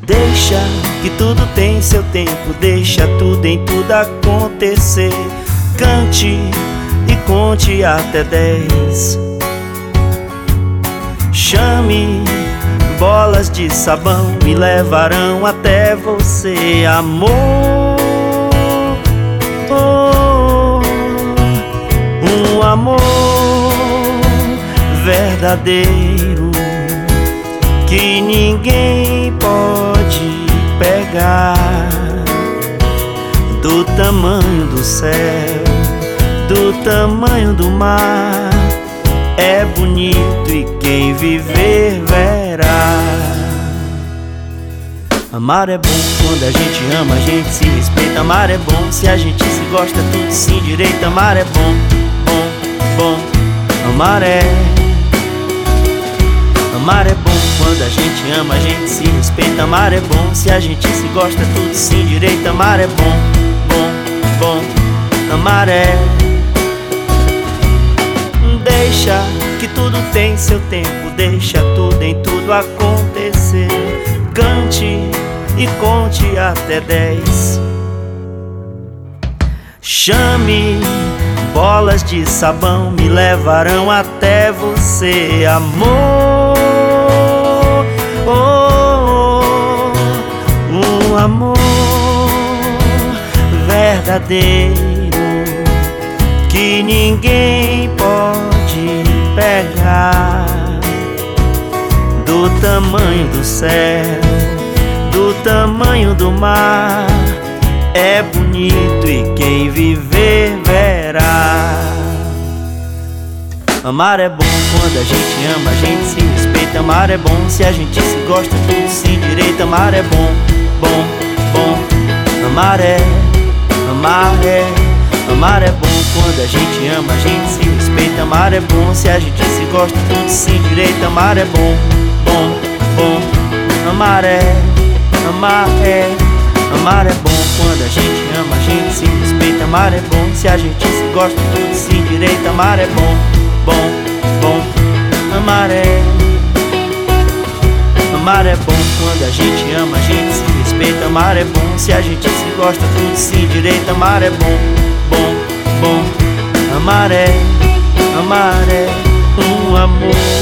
Deixa que tudo tem seu tempo, deixa tudo em tudo acontecer. Cante e conte até 10. Chame bolas de sabão, me levarão até você, amor. Um amor verdadeiro que ninguém pode pegar. Do tamanho do céu, do tamanho do mar, é bonito e quem viver verá. Amar é bom quando a gente ama, a gente se respeita. Amar é bom se a gente se gosta, tudo se endireita. Amar é bom, bom, bom. Amar é bom quando a gente ama, a gente se respeita. Amar é bom se a gente se gosta, tudo se endireita. Amar é bom, bom, bom. Amar é. Deixa que tudo tem seu tempo, deixa tudo em tudo acontecer. Cante e conte até 10. Chame bolas de sabão, me levarão até você, amor. Um amor verdadeiro que ninguém pode pegar. Do tamanho do céu, do tamanho do mar, é bonito e quem viver verá. Amar é bom quando a gente ama, a gente se respeita. Amar é bom se a gente se gosta, tudo se endireita. Amar é bom, bom, bom. Amar é. Amar é bom quando a gente ama, a gente se respeita. Amar é bom se a gente se gosta, tudo se endireita. Amar é bom, bom, bom. Amar é bom quando a gente ama, a gente se respeita. Amar é bom se a gente se gosta, tudo se endireita. Amar é bom, bom, bom. Amar é bom quando a gente ama, a gente se respeita. Amar é bom se a gente se gosta, tudo se endireita. Amar é bom, bom, bom. Amar é um amor